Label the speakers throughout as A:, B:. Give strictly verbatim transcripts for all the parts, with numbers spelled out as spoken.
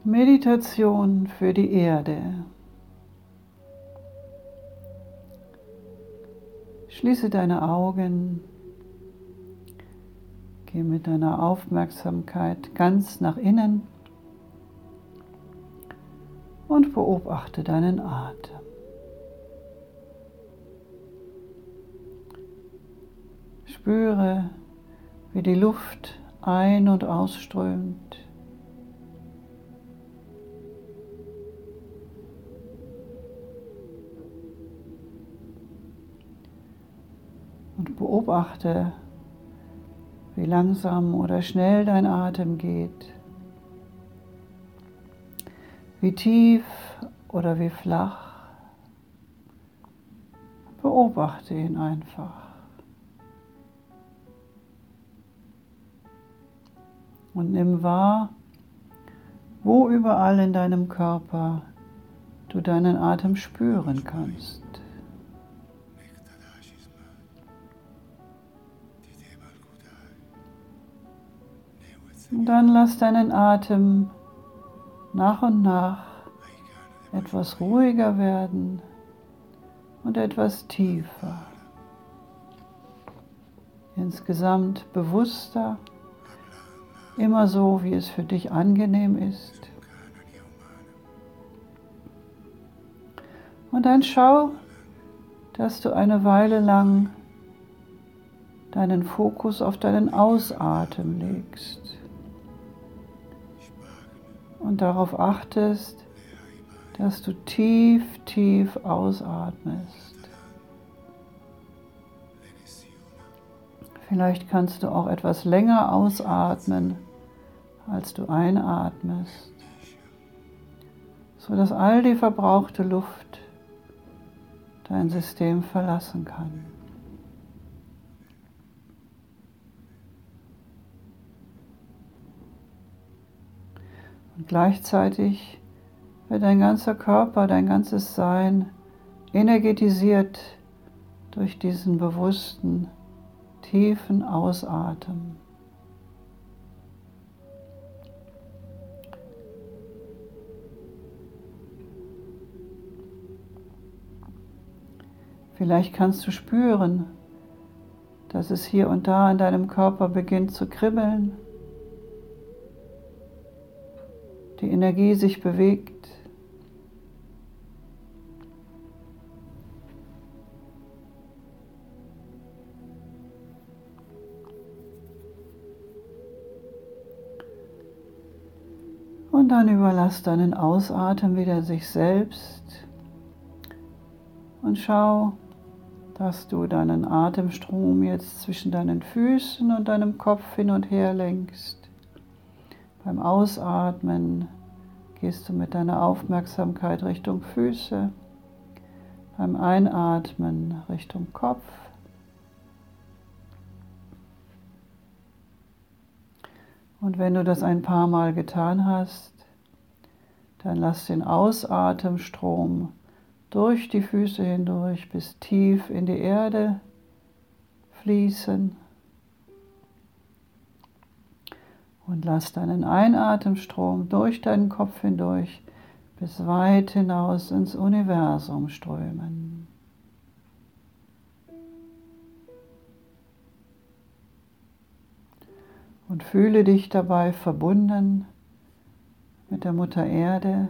A: Meditation für die Erde. Schließe deine Augen, geh mit deiner Aufmerksamkeit ganz nach innen und beobachte deinen Atem. Spüre, wie die Luft ein- und ausströmt. Und beobachte, wie langsam oder schnell dein Atem geht, wie tief oder wie flach. Beobachte ihn einfach. Und nimm wahr, wo überall in deinem Körper du deinen Atem spüren kannst. Und dann lass deinen Atem nach und nach etwas ruhiger werden und etwas tiefer. Insgesamt bewusster, immer so, wie es für dich angenehm ist. Und dann schau, dass du eine Weile lang deinen Fokus auf deinen Ausatmen legst und darauf achtest, dass du tief, tief ausatmest. Vielleicht kannst du auch etwas länger ausatmen, als du einatmest, sodass all die verbrauchte Luft dein System verlassen kann. Und gleichzeitig wird dein ganzer Körper, dein ganzes Sein energetisiert durch diesen bewussten, tiefen Ausatmen. Vielleicht kannst du spüren, dass es hier und da in deinem Körper beginnt zu kribbeln, die Energie sich bewegt. Und dann überlass deinen Ausatmen wieder sich selbst und schau, dass du deinen Atemstrom jetzt zwischen deinen Füßen und deinem Kopf hin und her lenkst. Beim Ausatmen gehst du mit deiner Aufmerksamkeit Richtung Füße, beim Einatmen Richtung Kopf. Und wenn du das ein paar Mal getan hast, dann lass den Ausatemstrom durch die Füße hindurch bis tief in die Erde fließen. Und lass deinen Einatemstrom durch deinen Kopf hindurch bis weit hinaus ins Universum strömen. Und fühle dich dabei verbunden mit der Mutter Erde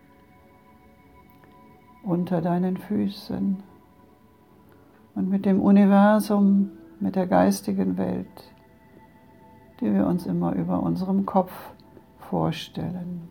A: unter deinen Füßen und mit dem Universum, mit der geistigen Welt, die wir uns immer über unserem Kopf vorstellen.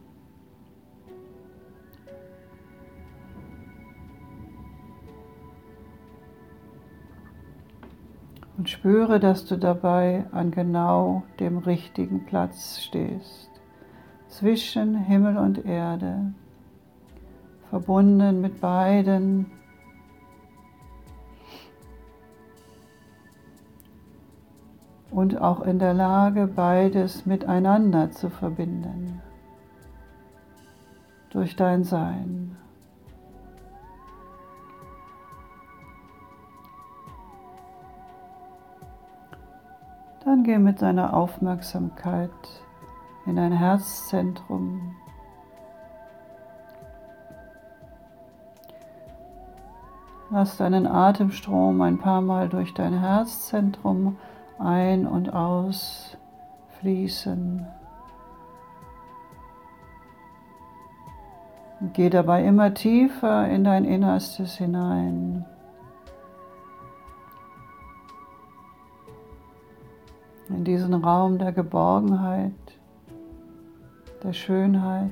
A: Und spüre, dass du dabei an genau dem richtigen Platz stehst, zwischen Himmel und Erde, verbunden mit beiden. Und auch in der Lage, beides miteinander zu verbinden, durch dein Sein. Dann geh mit deiner Aufmerksamkeit in dein Herzzentrum Lass deinen Atemstrom ein paar Mal durch dein Herzzentrum ein- und ausfließen. Und geh dabei immer tiefer in dein Innerstes hinein. In diesen Raum der Geborgenheit, der Schönheit,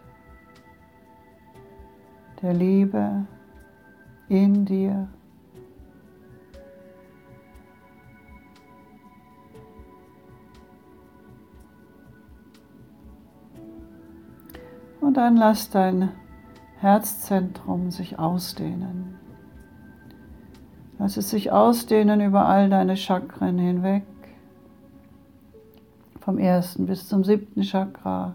A: der Liebe in dir. Und dann lass dein Herzzentrum sich ausdehnen. Lass es sich ausdehnen über all deine Chakren hinweg, vom ersten bis zum siebten Chakra.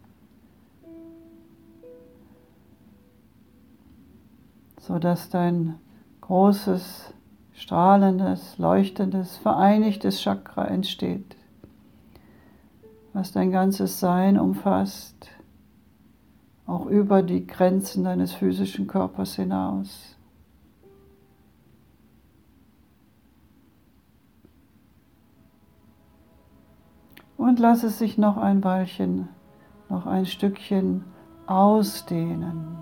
A: Sodass dein großes, strahlendes, leuchtendes, vereinigtes Chakra entsteht, was dein ganzes Sein umfasst, auch über die Grenzen deines physischen Körpers hinaus. Und lass es sich noch ein Weilchen, noch ein Stückchen ausdehnen.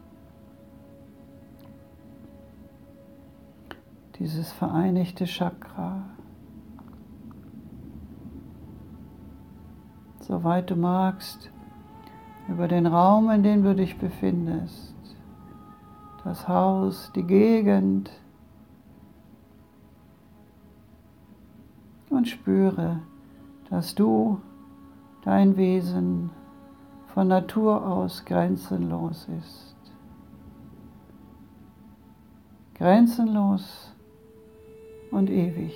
A: Dieses vereinigte Chakra. Soweit du magst, über den Raum, in dem du dich befindest, das Haus, die Gegend, und spüre, dass du, dein Wesen, von Natur aus grenzenlos ist. Grenzenlos und ewig.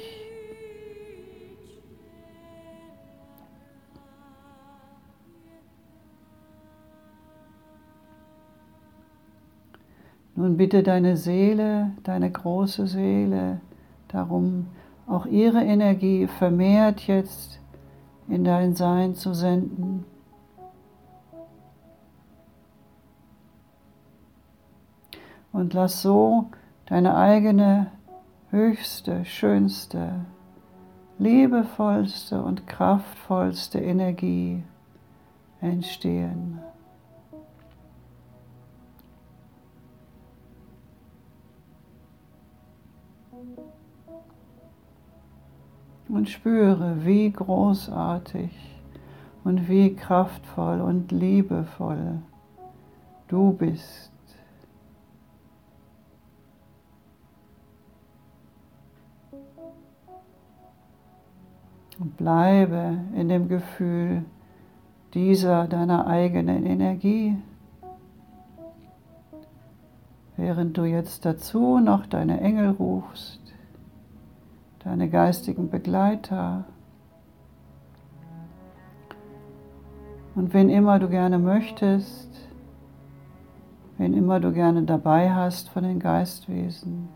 A: Nun bitte deine Seele, deine große Seele, darum, auch ihre Energie vermehrt jetzt in dein Sein zu senden. Und lass so deine eigene höchste, schönste, liebevollste und kraftvollste Energie entstehen. Und spüre, wie großartig und wie kraftvoll und liebevoll du bist. Und bleibe in dem Gefühl dieser deiner eigenen Energie, während du jetzt dazu noch deine Engel rufst, deine geistigen Begleiter und wen immer du gerne möchtest, wen immer du gerne dabei hast von den Geistwesen.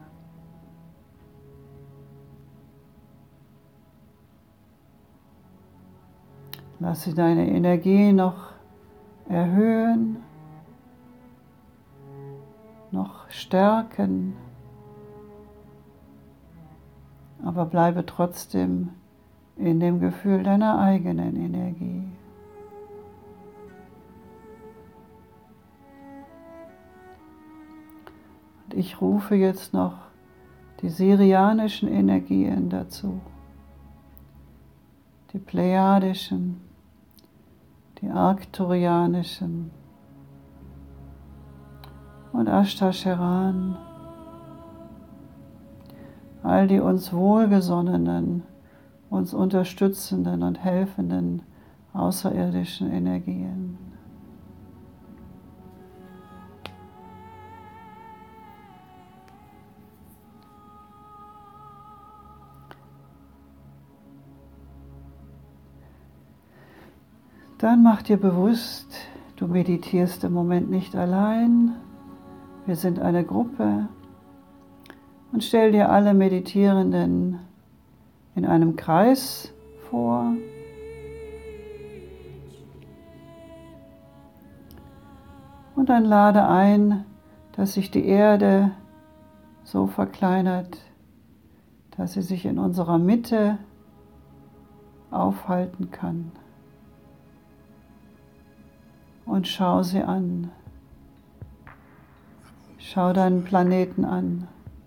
A: Lass sie deine Energie noch erhöhen, noch stärken, aber bleibe trotzdem in dem Gefühl deiner eigenen Energie. Und ich rufe jetzt noch die sirianischen Energien dazu, die plejadischen, die arcturianischen und Ashtascharan, all die uns wohlgesonnenen, uns unterstützenden und helfenden außerirdischen Energien. Dann mach dir bewusst, du meditierst im Moment nicht allein. Wir sind eine Gruppe. Und stell dir alle Meditierenden in einem Kreis vor. Und dann lade ein, dass sich die Erde so verkleinert, dass sie sich in unserer Mitte aufhalten kann. Und schau sie an. Schau deinen Planeten an.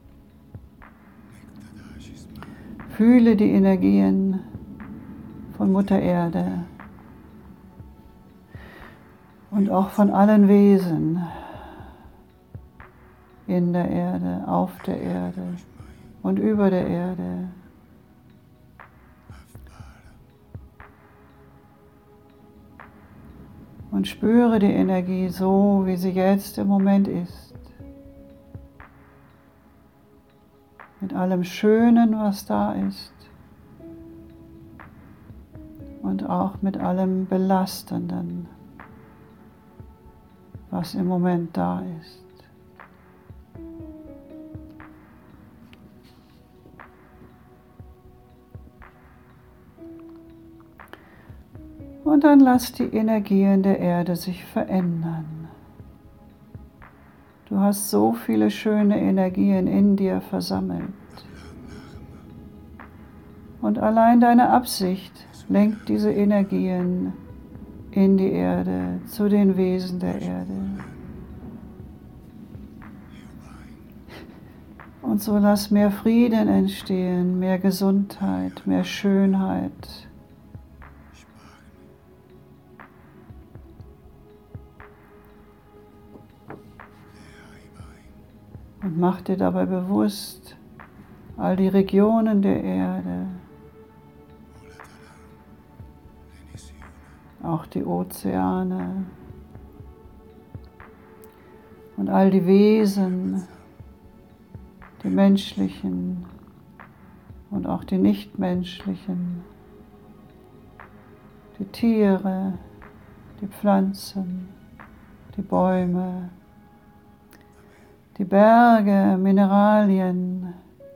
A: Fühle die Energien von Mutter Erde und auch von allen Wesen in der Erde, auf der Erde und über der Erde. Und spüre die Energie so, wie sie jetzt im Moment ist. Mit allem Schönen, was da ist. Und auch mit allem Belastenden, was im Moment da ist. Und dann lass die Energien der Erde sich verändern. Du hast so viele schöne Energien in dir versammelt. Und allein deine Absicht lenkt diese Energien in die Erde, zu den Wesen der Erde. Und so lass mehr Frieden entstehen, mehr Gesundheit, mehr Schönheit. Und mach dir dabei bewusst, all die Regionen der Erde, auch die Ozeane und all die Wesen, die menschlichen und auch die nichtmenschlichen, die Tiere, die Pflanzen, die Bäume, die Berge, Mineralien,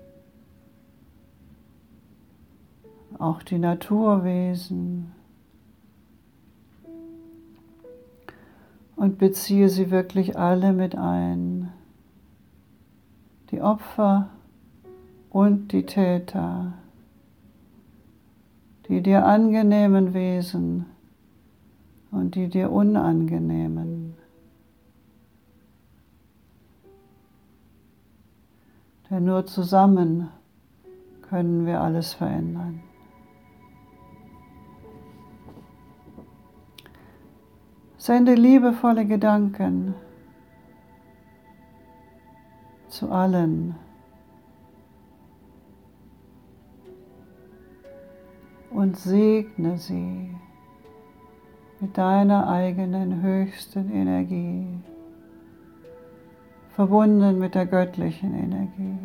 A: auch die Naturwesen. Und beziehe sie wirklich alle mit ein. Die Opfer und die Täter, die dir angenehmen Wesen und die dir unangenehmen. Denn nur zusammen können wir alles verändern. Sende liebevolle Gedanken zu allen und segne sie mit deiner eigenen höchsten Energie, verbunden mit der göttlichen Energie.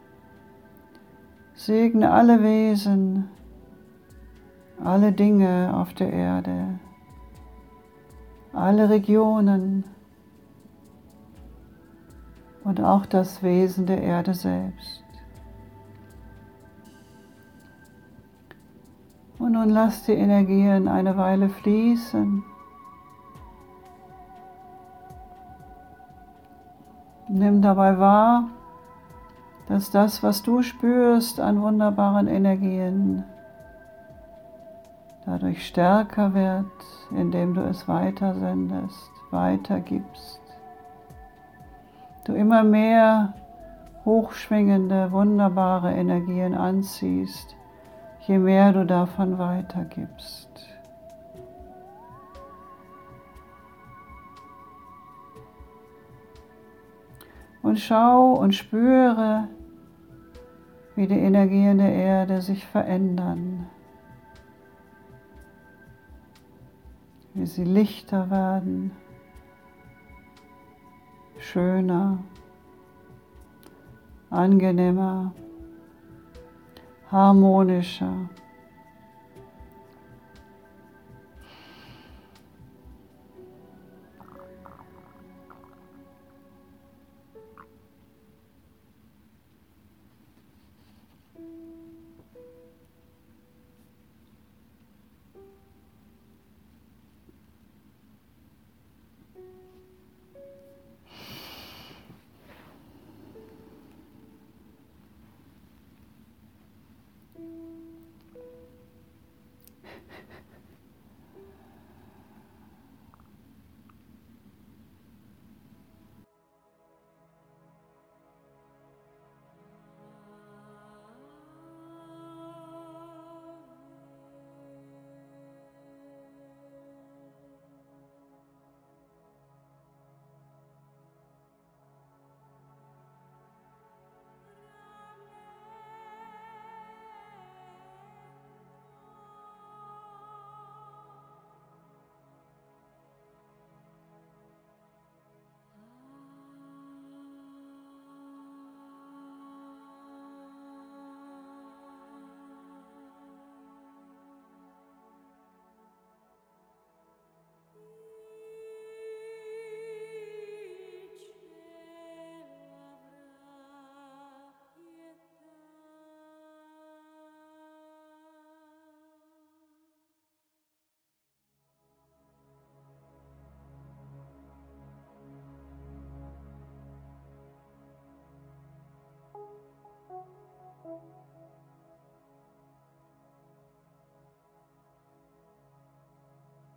A: Segne alle Wesen, alle Dinge auf der Erde, alle Regionen und auch das Wesen der Erde selbst. Und nun lass die Energien eine Weile fließen. Nimm dabei wahr, dass das, was du spürst an wunderbaren Energien, dadurch stärker wird, indem du es weitersendest, weitergibst. Du immer mehr hochschwingende, wunderbare Energien anziehst, je mehr du davon weitergibst. Und schau und spüre, wie die Energien der Erde sich verändern, wie sie lichter werden, schöner, angenehmer, harmonischer.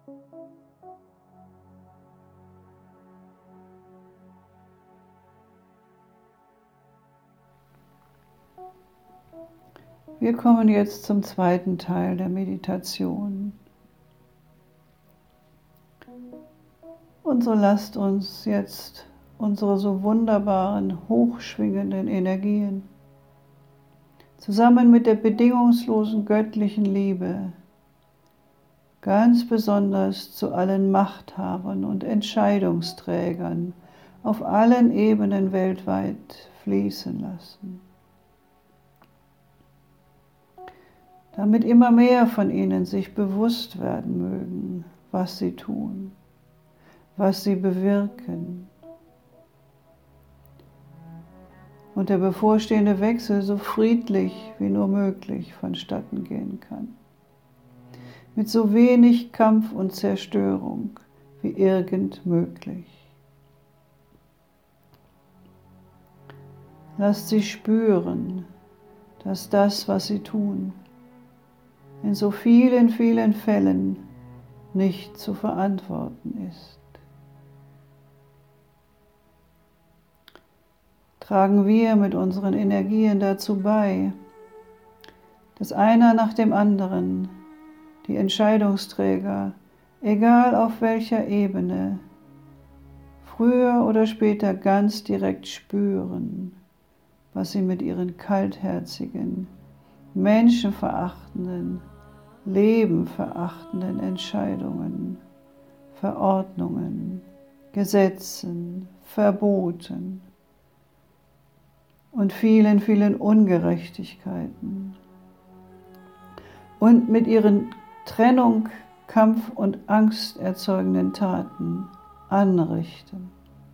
A: Wir kommen jetzt zum zweiten Teil der Meditation. Und so lasst uns jetzt unsere so wunderbaren, hochschwingenden Energien zusammen mit der bedingungslosen göttlichen Liebe ganz besonders zu allen Machthabern und Entscheidungsträgern auf allen Ebenen weltweit fließen lassen. Damit immer mehr von ihnen sich bewusst werden mögen, was sie tun, was sie bewirken und der bevorstehende Wechsel so friedlich wie nur möglich vonstatten gehen kann. Mit so wenig Kampf und Zerstörung wie irgend möglich. Lasst sie spüren, dass das, was sie tun, in so vielen, vielen Fällen nicht zu verantworten ist. Tragen wir mit unseren Energien dazu bei, dass einer nach dem anderen die Entscheidungsträger, egal auf welcher Ebene, früher oder später ganz direkt spüren, was sie mit ihren kaltherzigen, menschenverachtenden, lebenverachtenden Entscheidungen, Verordnungen, Gesetzen, Verboten und vielen, vielen Ungerechtigkeiten und mit ihren Trennung, Kampf und Angst erzeugenden Taten anrichten.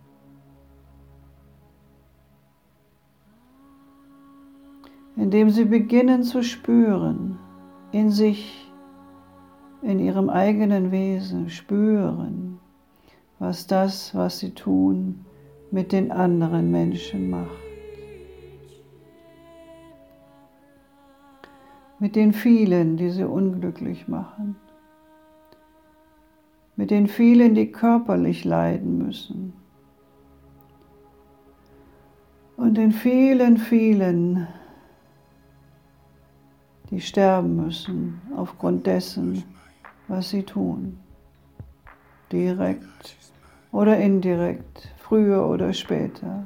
A: Indem sie beginnen zu spüren, in sich, in ihrem eigenen Wesen spüren, was das, was sie tun, mit den anderen Menschen macht. Mit den vielen, die sie unglücklich machen. Mit den vielen, die körperlich leiden müssen. Und den vielen, vielen, die sterben müssen aufgrund dessen, was sie tun. Direkt oder indirekt, früher oder später.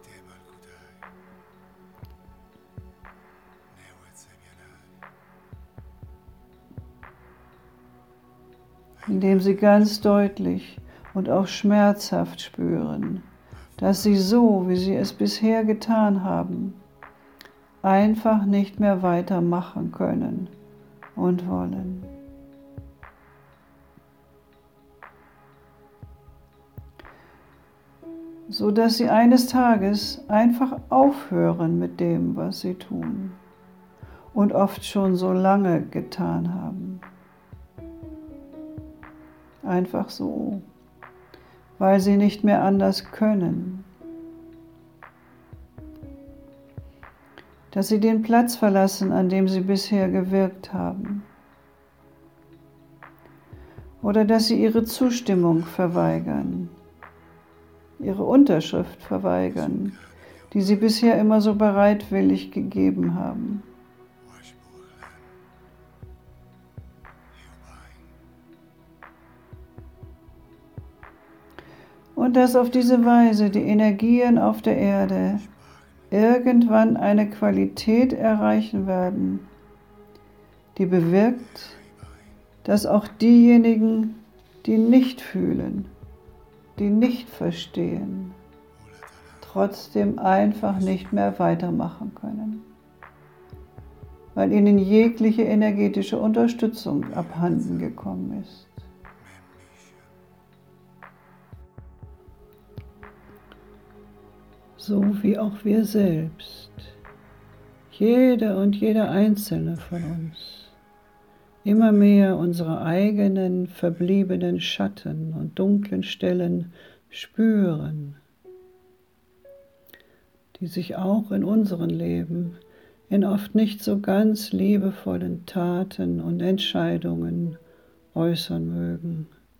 A: Indem sie ganz deutlich und auch schmerzhaft spüren, dass sie so, wie sie es bisher getan haben, einfach nicht mehr weitermachen können und wollen. So dass sie eines Tages einfach aufhören mit dem, was sie tun und oft schon so lange getan haben. Einfach so, weil sie nicht mehr anders können. Dass sie den Platz verlassen, an dem sie bisher gewirkt haben. Oder dass sie ihre Zustimmung verweigern, ihre Unterschrift verweigern, die sie bisher immer so bereitwillig gegeben haben. Und dass auf diese Weise die Energien auf der Erde irgendwann eine Qualität erreichen werden, die bewirkt, dass auch diejenigen, die nicht fühlen, die nicht verstehen, trotzdem einfach nicht mehr weitermachen können, weil ihnen jegliche energetische Unterstützung abhanden gekommen ist. So wie auch wir selbst, jeder und jeder Einzelne von uns, immer mehr unsere eigenen verbliebenen Schatten und dunklen Stellen spüren, die sich auch in unserem Leben in oft nicht so ganz liebevollen Taten und Entscheidungen äußern mögen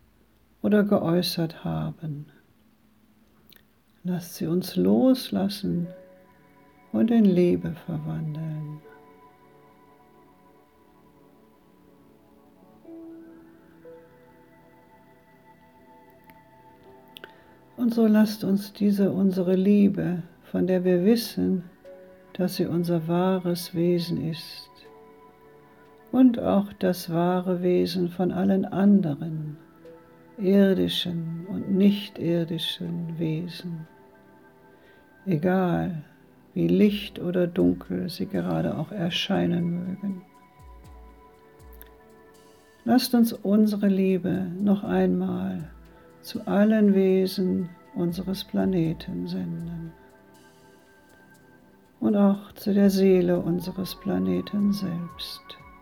A: oder geäußert haben. Lasst sie uns loslassen und in Liebe verwandeln. Und so lasst uns diese unsere Liebe, von der wir wissen, dass sie unser wahres Wesen ist und auch das wahre Wesen von allen anderen irdischen und nicht-irdischen Wesen, egal wie licht oder dunkel sie gerade auch erscheinen mögen. Lasst uns unsere Liebe noch einmal zu allen Wesen unseres Planeten senden und auch zu der Seele unseres Planeten selbst.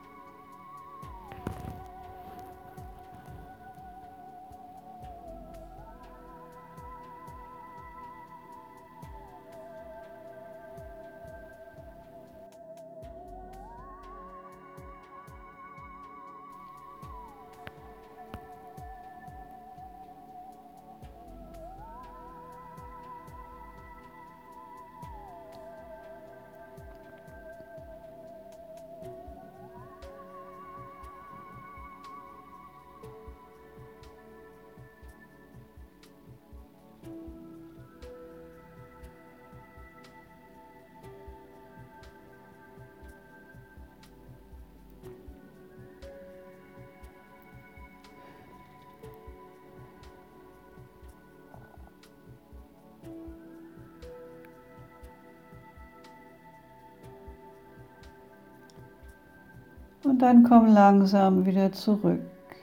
A: Und dann komm langsam wieder zurück.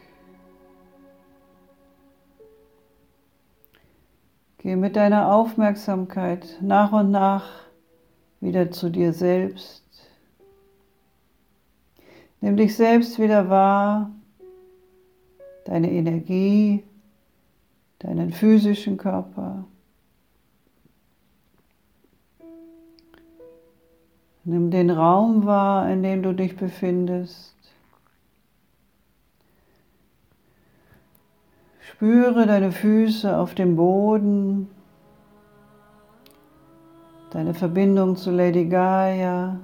A: Geh mit deiner Aufmerksamkeit nach und nach wieder zu dir selbst. Nimm dich selbst wieder wahr, deine Energie, deinen physischen Körper. Nimm den Raum wahr, in dem du dich befindest. Spüre deine Füße auf dem Boden, deine Verbindung zu Lady Gaia.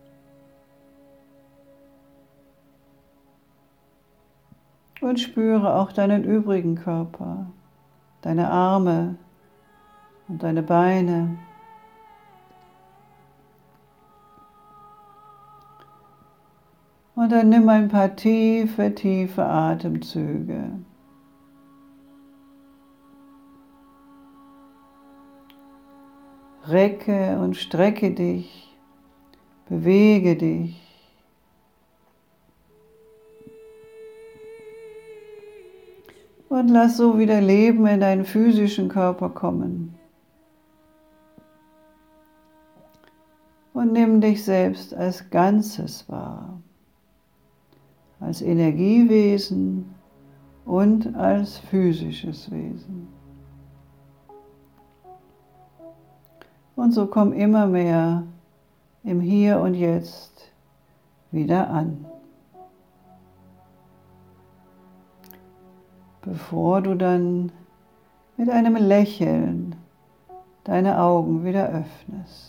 A: Und spüre auch deinen übrigen Körper, deine Arme und deine Beine. Und dann nimm ein paar tiefe, tiefe Atemzüge. Recke und strecke dich, bewege dich. Und lass so wieder Leben in deinen physischen Körper kommen. Und nimm dich selbst als Ganzes wahr. Als Energiewesen und als physisches Wesen. Und so komm immer mehr im Hier und Jetzt wieder an. Bevor du dann mit einem Lächeln deine Augen wieder öffnest.